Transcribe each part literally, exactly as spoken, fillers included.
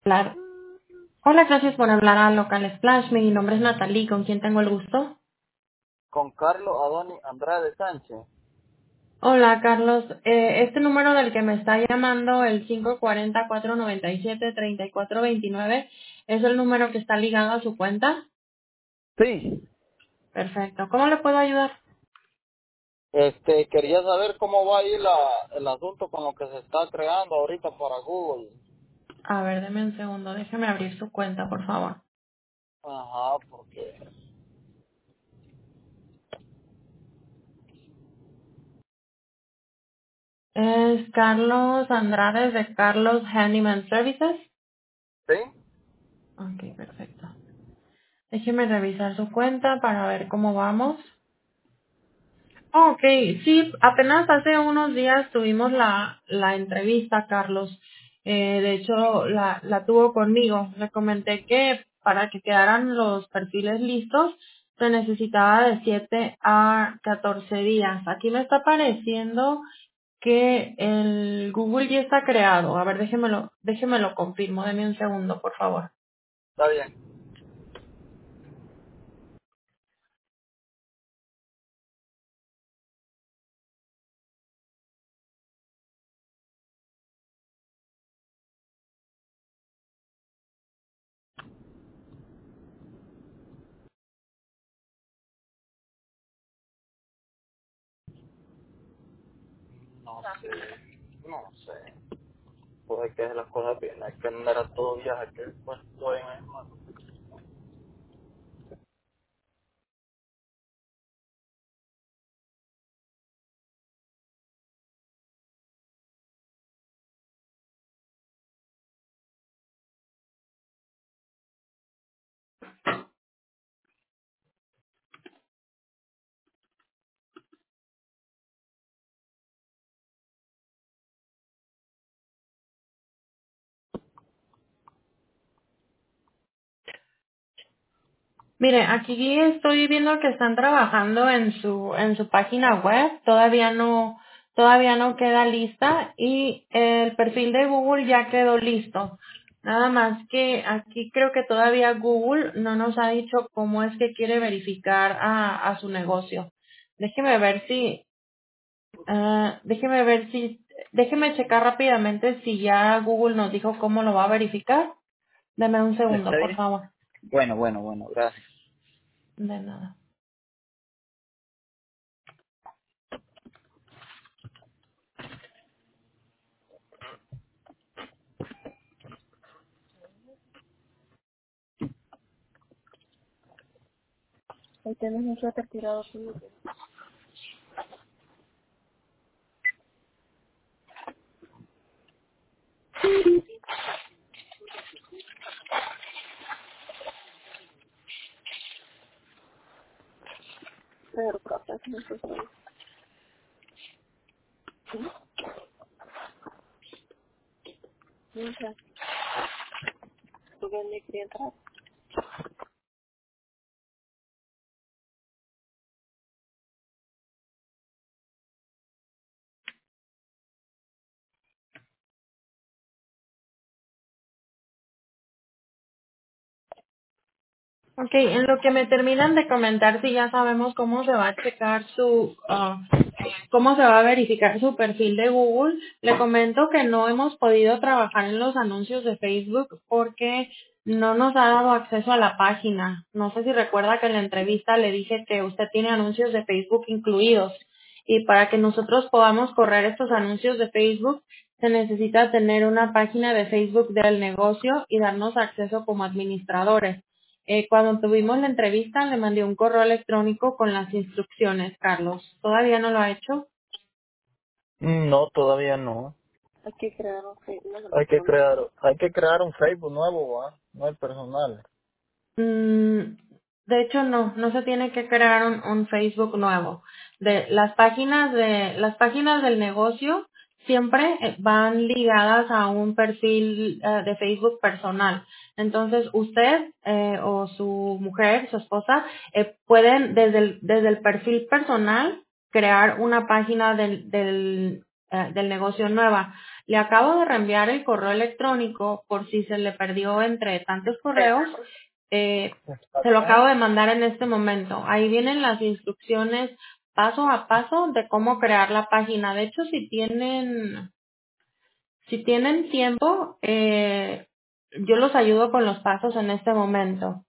Claro. Hola, gracias por hablar a Local Splash. Mi nombre es Natalie, ¿con quién tengo el gusto? Con Carlos Adoni Andrade Sánchez. Hola, Carlos. Eh, este número del que me está llamando, el cinco cuatro cero, cuatro nueve siete, tres cuatro dos nueve, ¿es el número que está ligado a su cuenta? Sí. Perfecto. ¿Cómo le puedo ayudar? Este, quería saber cómo va ahí la, el asunto con lo que se está creando ahorita para Google. A ver, deme un segundo. Déjeme abrir su cuenta, por favor. Ajá, porque... Es Carlos Andrade de Carlos Handyman Services. ¿Sí? Ok, perfecto. Déjeme revisar su cuenta para ver cómo vamos. Oh, ok, sí, apenas hace unos días tuvimos la, la entrevista, Carlos. Eh, de hecho, la, la tuvo conmigo. Le comenté que para que quedaran los perfiles listos se necesitaba de siete a catorce días. Aquí me está apareciendo que el Google ya está creado. A ver, déjemelo, déjemelo confirmo. Deme un segundo, por favor. Está bien. No sé, no sé. Pues hay que hacer las cosas bien, hay que andar a todo viaje que después estoy en el mar. Mire, aquí estoy viendo que están trabajando en su en su página web, todavía no todavía no queda lista y el perfil de Google ya quedó listo. Nada más que aquí creo que todavía Google no nos ha dicho cómo es que quiere verificar a, a su negocio. Déjeme ver si ah, déjeme ver si déjeme checar rápidamente si ya Google nos dijo cómo lo va a verificar. Deme un segundo, ¿Está por bien? favor. Bueno, bueno, bueno, gracias. De nada. Ahí tienes un suéter tirado aquí. Pero capaz no se sabe. No sé, tú ves mi clienta. Ok, en lo que me terminan de comentar, si ya sabemos cómo se va a checar su, ah, cómo se va a verificar su perfil de Google, le comento que no hemos podido trabajar en los anuncios de Facebook porque no nos ha dado acceso a la página. No sé si recuerda que en la entrevista le dije que usted tiene anuncios de Facebook incluidos y para que nosotros podamos correr estos anuncios de Facebook se necesita tener una página de Facebook del negocio y darnos acceso como administradores. Eh, cuando tuvimos la entrevista le mandé un correo electrónico con las instrucciones, Carlos. ¿Todavía no lo ha hecho? No, todavía no. Hay que crear un Facebook. Hay que crear, hay que crear un Facebook nuevo, ¿va? No el personal. Mm, de hecho, no, no se tiene que crear un, un Facebook nuevo. De las páginas de las páginas del negocio siempre eh, van ligadas a un perfil eh, de Facebook personal. Entonces, usted eh, o su mujer, su esposa, eh, pueden desde el, desde el perfil personal crear una página del, del eh, del negocio nueva. Le acabo de reenviar el correo electrónico por si se le perdió entre tantos correos. Eh, se lo acabo de mandar en este momento. Ahí vienen las instrucciones paso a paso de cómo crear la página. De hecho, si tienen, si tienen tiempo, eh, yo los ayudo con los pasos en este momento.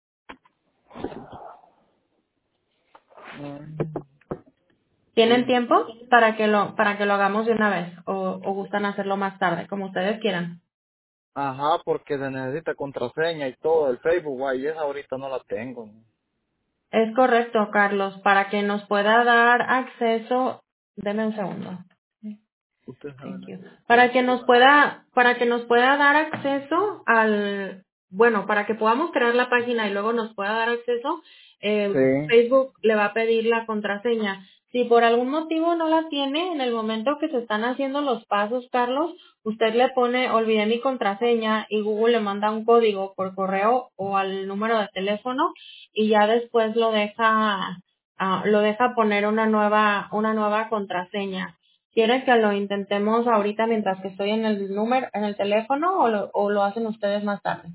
¿Tienen tiempo para que lo, para que lo hagamos de una vez o, o gustan hacerlo más tarde, como ustedes quieran? Ajá, porque se necesita contraseña y todo. El Facebook, guay, esa ahorita no la tengo. Es correcto, Carlos, para que nos pueda dar acceso, deme un segundo. Usted sabe. Thank you. Para que nos pueda, para que nos pueda dar acceso al, bueno, para que podamos crear la página y luego nos pueda dar acceso, eh, Sí, Facebook le va a pedir la contraseña. Si por algún motivo no la tiene, en el momento que se están haciendo los pasos, Carlos, usted le pone, olvidé mi contraseña y Google le manda un código por correo o al número de teléfono y ya después lo deja, ah, lo deja poner una nueva, una nueva contraseña. ¿Quiere que lo intentemos ahorita mientras que estoy en el número, en el teléfono o lo, o lo hacen ustedes más tarde?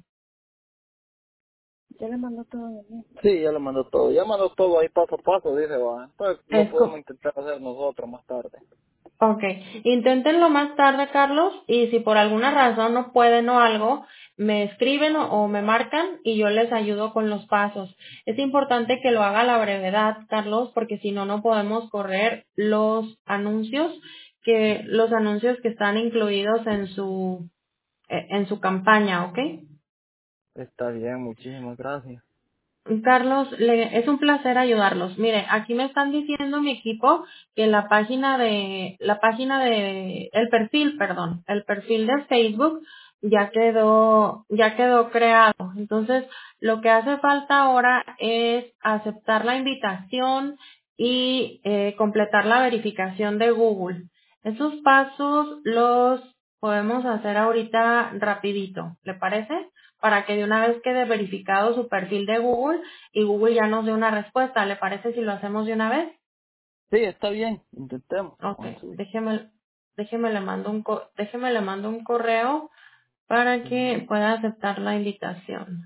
ya le mandó todo. ¿No? Sí, ya le mandó todo. Ya mandó todo ahí paso a paso, dice, va. Pues lo Es podemos co- intentar hacer nosotros más tarde. Ok, inténtenlo más tarde, Carlos, y si por alguna razón no pueden o algo, me escriben o, o me marcan y yo les ayudo con los pasos. Es importante que lo haga a la brevedad, Carlos, porque si no, no podemos correr los anuncios que, los anuncios que están incluidos en su, eh, en su campaña, ¿ok? Está bien, muchísimas gracias. Carlos, le- es un placer ayudarlos. Mire, aquí me están diciendo mi equipo que la página de, la página de, el perfil, perdón, el perfil de Facebook ya quedó, ya quedó creado. Entonces, lo que hace falta ahora es aceptar la invitación y eh, completar la verificación de Google. Esos pasos los podemos hacer ahorita rapidito, ¿le parece? Para que de una vez quede verificado su perfil de Google y Google ya nos dé una respuesta. ¿Le parece si lo hacemos de una vez? Sí, está bien, intentemos. Ok, Con su- déjeme, déjeme le mando un co- déjeme le mando un correo para que pueda aceptar la invitación.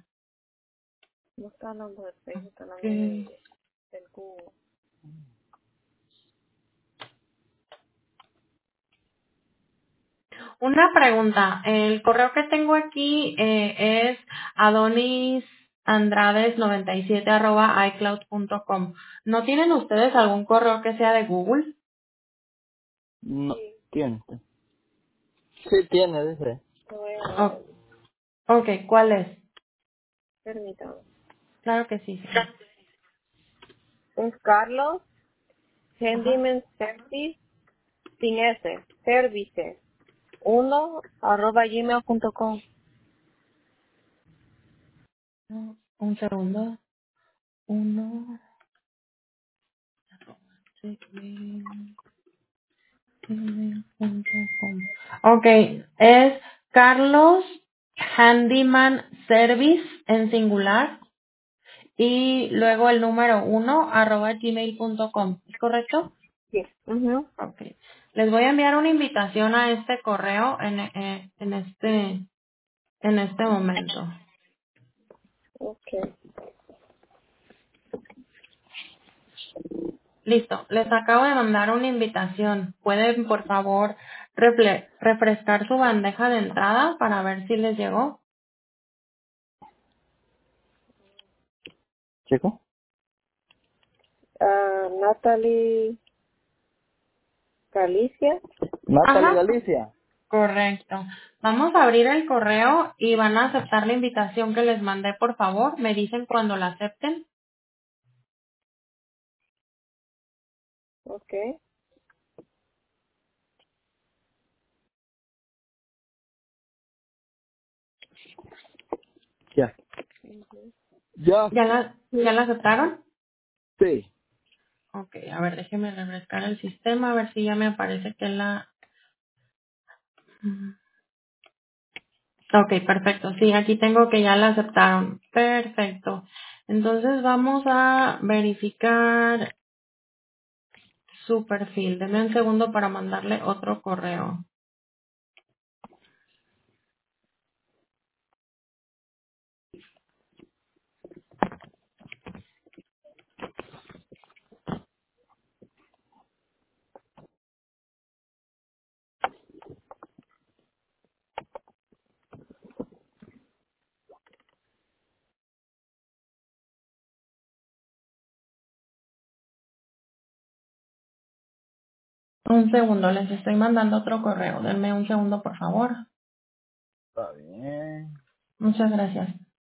No está hablando de Facebook, está hablando de, Ok. del Google. Una pregunta, el correo que tengo aquí eh, es adonisandrades noventa y siete arroba icloud punto com. ¿No tienen ustedes algún correo que sea de Google? No, sí. Tiene. Sí, tiene, dice. Te voy a dar. Oh, ok, ¿cuál es? Permítame. Claro que sí, sí. Es Carlos Ajá. Handyman Service sin S. Services. Uno arroba gmail punto com. Un segundo. Uno. gmail punto com. Ok, es Carlos Handyman Service en singular y luego el número uno arroba gmail punto com. ¿Es correcto? Sí. Mhm. Ok. Les voy a enviar una invitación a este correo en, en, en este en este momento. Okay. Listo, les acabo de mandar una invitación. ¿Pueden, por favor, refle- refrescar su bandeja de entrada para ver si les llegó? ¿Chico? Ah, Natalie Galicia. Natalie Ajá, Galicia. correcto. Vamos a abrir el correo y van a aceptar la invitación que les mandé, por favor. Me dicen cuando la acepten. Okay. Ya. Ya. ¿Ya la, ya la aceptaron? Sí. Ok, a ver, déjenme refrescar el sistema, a ver si ya me aparece que la... Ok, perfecto. Sí, aquí tengo que ya la aceptaron. Perfecto. Entonces vamos a verificar su perfil. Denme un segundo para mandarle otro correo. Un segundo, les estoy mandando otro correo. Denme un segundo, por favor. Está bien. Muchas gracias.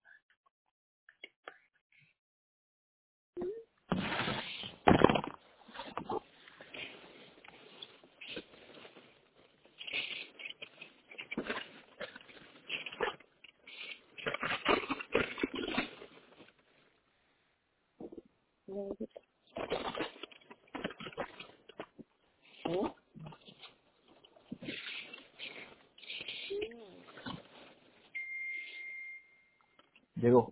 Llegó.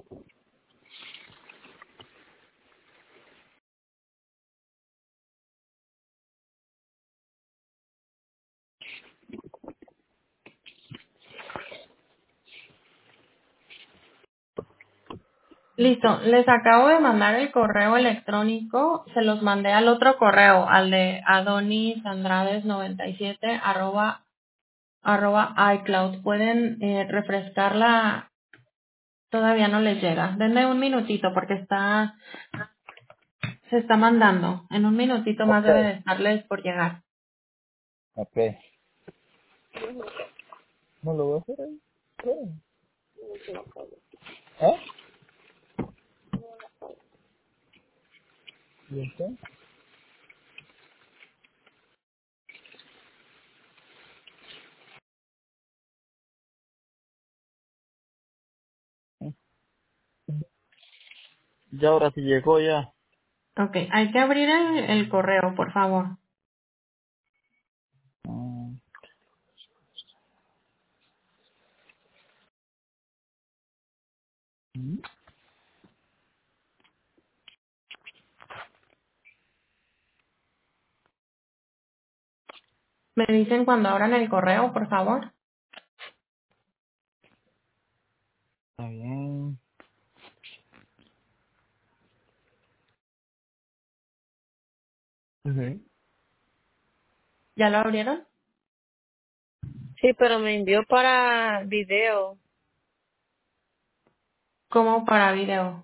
Listo, les acabo de mandar el correo electrónico, se los mandé al otro correo, al de adonisandrades noventa y siete arroba, arroba iCloud. Pueden eh, refrescarla, todavía no les llega. Denme un minutito porque está, se está mandando. En un minutito más Ok. debe de estarles por llegar. Ok. ¿No lo voy a hacer ahí? ¿Qué? ¿Eh? ¿Y usted? Ya ahora sí llegó ya. Ok, hay que abrir el, el correo, por favor. Mm, mm. Me dicen cuando abran el correo, por favor. Está bien. Ujú. ¿Ya lo abrieron? Sí, pero me envió para video. Como para video.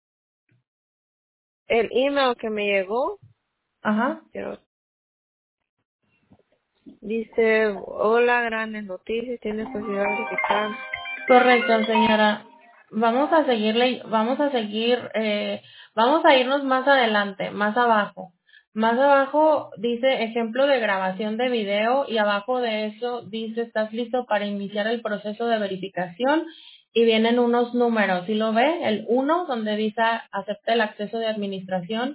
El email que me llegó, Ajá. pero dice, hola, grandes noticias, tienes posibilidad de verificar. Correcto, señora. Vamos a seguirle, vamos a seguir, eh, vamos a irnos más adelante, más abajo. Más abajo dice ejemplo de grabación de video y abajo de eso dice estás listo para iniciar el proceso de verificación y vienen unos números. ¿Sí lo ve? El uno donde dice acepta el acceso de administración.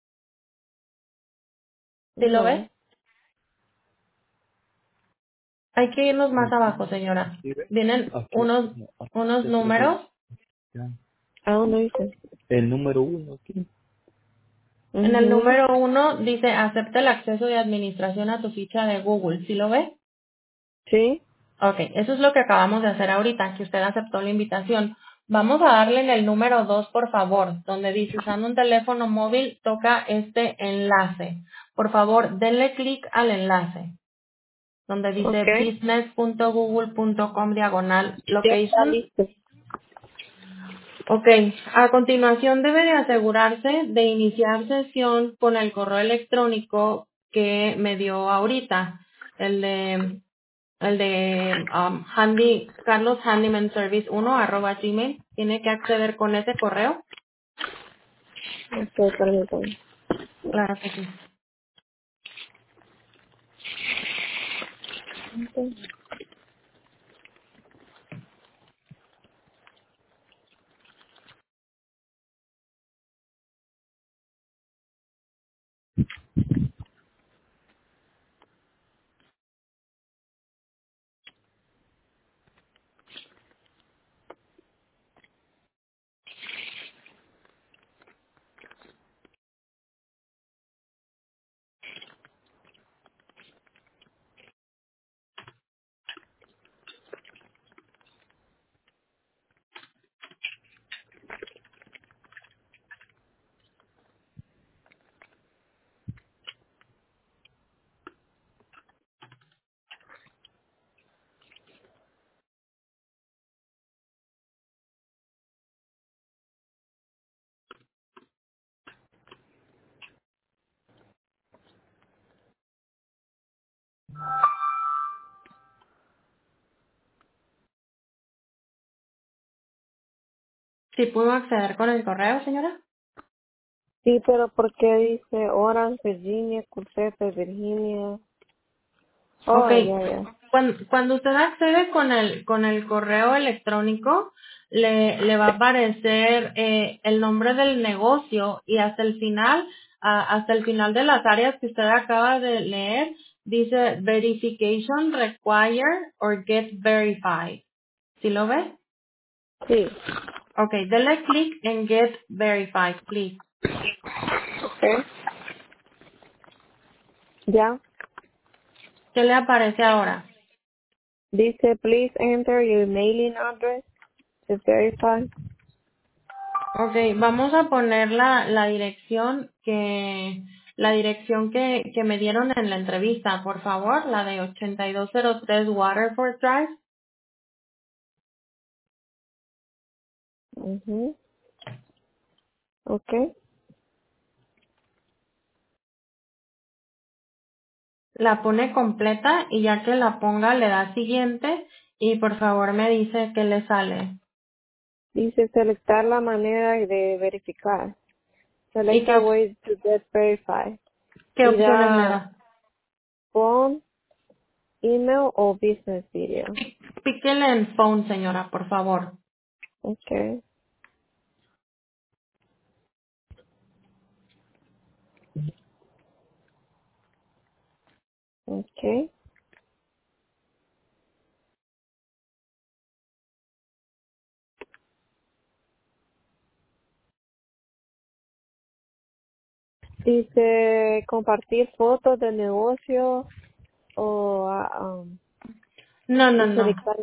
¿Sí lo ve? No. Hay que irnos más Aquí, abajo, señora. ¿sí ve? Vienen Aquí, unos, no, aquí unos el proceso. números. Ya. Aún no dice. El número uno aquí. En el Mhm. número uno dice acepta el acceso de administración a tu ficha de Google. ¿Sí lo ve? Sí. Ok, eso es lo que acabamos de hacer ahorita, que usted aceptó la invitación. Vamos a darle en el número dos, por favor, donde dice usando un teléfono móvil, toca este enlace. Por favor, denle clic al enlace, donde dice Okay. business.google.com diagonal Ya está location. listo. Ok, a continuación debe de asegurarse de iniciar sesión con el correo electrónico que me dio ahorita, el de, el de um, handy, Carlos Handyman Service uno arroba gmail. Tiene que acceder con ese correo. Ok, permítame. Claro que sí. Ok. ¿Sí pudo acceder con el correo, señora? Sí, pero ¿por qué dice Orange, Virginia, Culpeper, Virginia? Ok. Oh, ya, ya. Cuando, cuando usted accede con el con el correo electrónico, le, le va a aparecer eh, el nombre del negocio y hasta el final, ah, hasta el final de las áreas que usted acaba de leer, dice Verification Require or Get Verified. ¿Sí lo ve? Sí, Ok, dele clic en Get Verified, please. ok. Ya. ¿Qué le aparece ahora? Dice, please enter your mailing address to verify. Ok, vamos a poner la, la dirección que la dirección que, que me dieron en la entrevista, por favor, la de ochenta y dos cero tres Waterford Drive. Mhm. Okay. La pone completa y ya que la ponga le da siguiente y por favor me dice qué le sale. Dice, selectar la manera de verificar. ¿Y Select qué, a op- way to get verified. qué Y opciones me da da? phone, email o business video. Píquele en phone, señora, por favor. Okay. Okay. Dice, compartir fotos del negocio o ah, um, No, no, y no. selectar.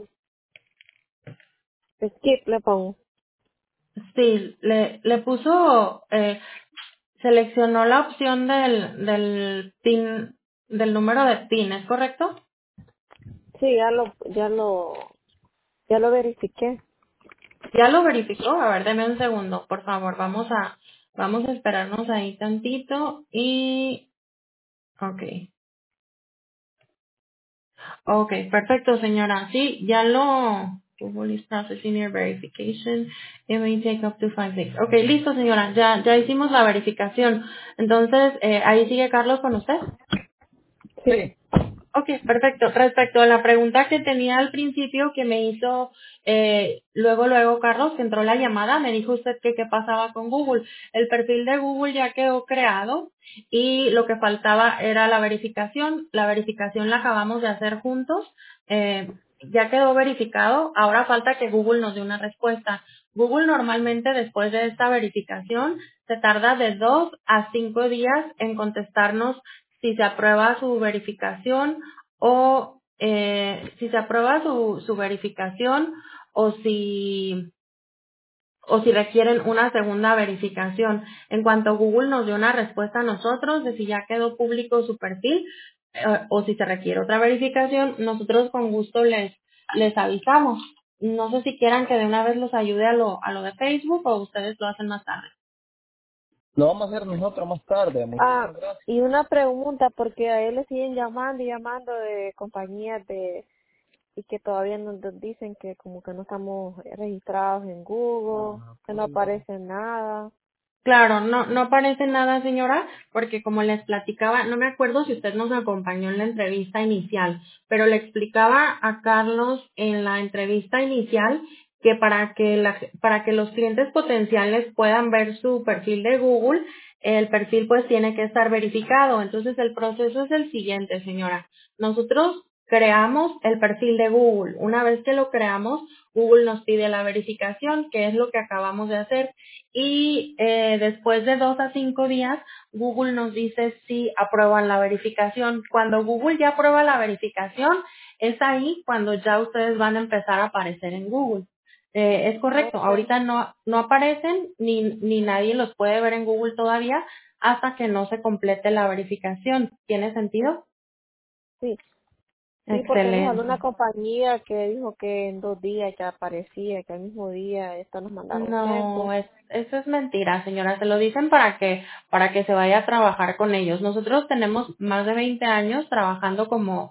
Skip le pongo. Sí, le, le puso eh, seleccionó la opción del, del PIN, del número de PIN, ¿es correcto? Sí, ya lo, ya lo, ya lo verifiqué. ¿Ya lo verificó? A ver, deme un segundo, por favor. Vamos a, vamos a esperarnos ahí tantito y, okay. Okay, perfecto, señora. Sí, ya lo, Google is processing your verification. It may take up to five days. Okay, listo, señora. Ya, ya hicimos la verificación. Entonces, eh, ahí sigue Carlos con usted. Sí. Ok, perfecto. Respecto a la pregunta que tenía al principio que me hizo eh, luego, luego Carlos, que entró la llamada, me dijo usted que qué pasaba con Google. El perfil de Google ya quedó creado y lo que faltaba era la verificación. La verificación la acabamos de hacer juntos. Eh, ya quedó verificado. Ahora falta que Google nos dé una respuesta. Google normalmente después de esta verificación se tarda de dos a cinco días en contestarnos si se aprueba su verificación o eh, si se aprueba su, su verificación o si o si requieren una segunda verificación. En cuanto Google nos dé una respuesta a nosotros de si ya quedó público su perfil eh, o si se requiere otra verificación, nosotros con gusto les les avisamos. No sé si quieran que de una vez los ayude a lo a lo de Facebook o ustedes lo hacen más tarde. Lo vamos a hacer nosotros más tarde. Ah, Muchísimas gracias. y una pregunta, porque a él le siguen llamando y llamando de compañías de y que todavía nos nos dicen que como que no estamos registrados en Google, Ajá, que no pues igual. aparece nada. Claro, no, no aparece nada, señora, porque como les platicaba, no me acuerdo si usted nos acompañó en la entrevista inicial, pero le explicaba a Carlos en la entrevista inicial que para que la- para que los clientes potenciales puedan ver su perfil de Google, el perfil pues tiene que estar verificado. Entonces el proceso es el siguiente, señora. Nosotros creamos el perfil de Google. Una vez que lo creamos, Google nos pide la verificación, que es lo que acabamos de hacer y eh, después de dos a cinco días Google nos dice si aprueban la verificación. Cuando Google ya aprueba la verificación, es ahí cuando ya ustedes van a empezar a aparecer en Google. Eh, es correcto, Okay. ahorita no, no aparecen ni, ni nadie los puede ver en Google todavía hasta que no se complete la verificación. ¿Tiene sentido? Sí, sí, porque nos habló Excelente. una compañía que dijo que en dos días ya aparecía, que al mismo día esto nos mandaron No, tiempo. es, eso es mentira, señora. Se lo dicen para que, para que se vaya a trabajar con ellos. Nosotros tenemos más de veinte años trabajando como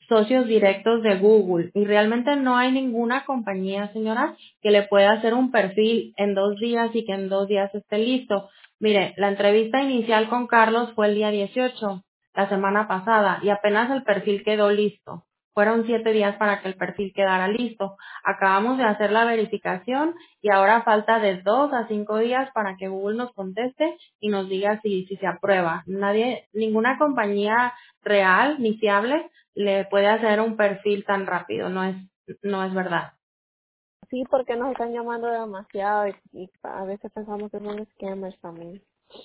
socios directos de Google y realmente no hay ninguna compañía, señora, que le pueda hacer un perfil en dos días y que en dos días esté listo. Mire, la entrevista inicial con Carlos fue el día dieciocho, la semana pasada, y apenas el perfil quedó listo. Fueron siete días para que el perfil quedara listo. Acabamos de hacer la verificación y ahora falta de dos a cinco días para que Google nos conteste y nos diga si, si se aprueba. Nadie, ninguna compañía real ni fiable le puede hacer un perfil tan rápido. No es, no es verdad. Sí, porque nos están llamando demasiado y, y a veces pensamos que son scammers también.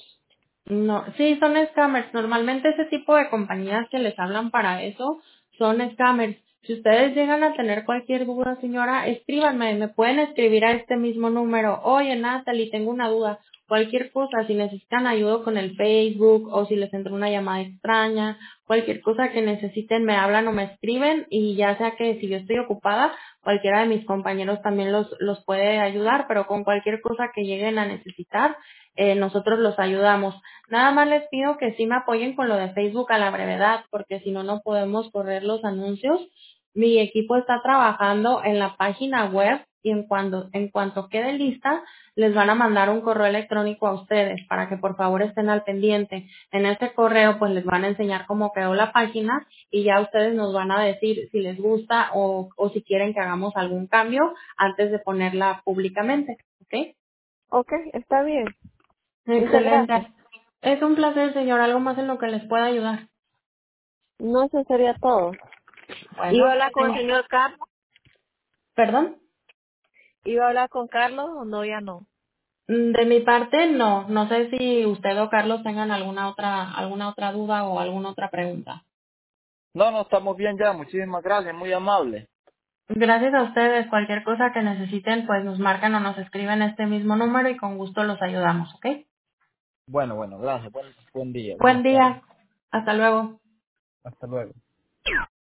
No, sí, son scammers. Normalmente ese tipo de compañías que les hablan para eso son scammers. Si ustedes llegan a tener cualquier duda, señora, escríbanme. Me pueden escribir a este mismo número. Oye, Natalie, tengo una duda. Cualquier cosa, si necesitan ayuda con el Facebook o si les entra una llamada extraña, cualquier cosa que necesiten, me hablan o me escriben y ya sea que si yo estoy ocupada, cualquiera de mis compañeros también los, los puede ayudar, pero con cualquier cosa que lleguen a necesitar, eh, nosotros los ayudamos. Nada más les pido que sí me apoyen con lo de Facebook a la brevedad, porque si no, no podemos correr los anuncios. Mi equipo está trabajando en la página web y en cuanto, en cuanto quede lista, les van a mandar un correo electrónico a ustedes para que por favor estén al pendiente. En ese correo pues les van a enseñar cómo quedó la página y ya ustedes nos van a decir si les gusta o, o si quieren que hagamos algún cambio antes de ponerla públicamente. ¿Ok? Ok, está bien. Muchas gracias. Excelente. Es un placer, señor. ¿Algo más en lo que les pueda ayudar? No, eso sería todo. ¿Iba a Bueno, hablar que con el tenga... señor Carlos? ¿Perdón? ¿Iba a hablar con Carlos o no? Ya no. Mm, De mi parte, no. No sé si usted o Carlos tengan alguna otra, alguna otra duda o alguna otra pregunta. No, no, estamos bien ya. Muchísimas gracias, muy amable. Gracias a ustedes. Cualquier cosa que necesiten, pues nos marcan o nos escriben a este mismo número y con gusto los ayudamos, ¿ok? Bueno, bueno, gracias. Buen, buen día, Buen buenas tardes. día. Hasta luego. Hasta luego.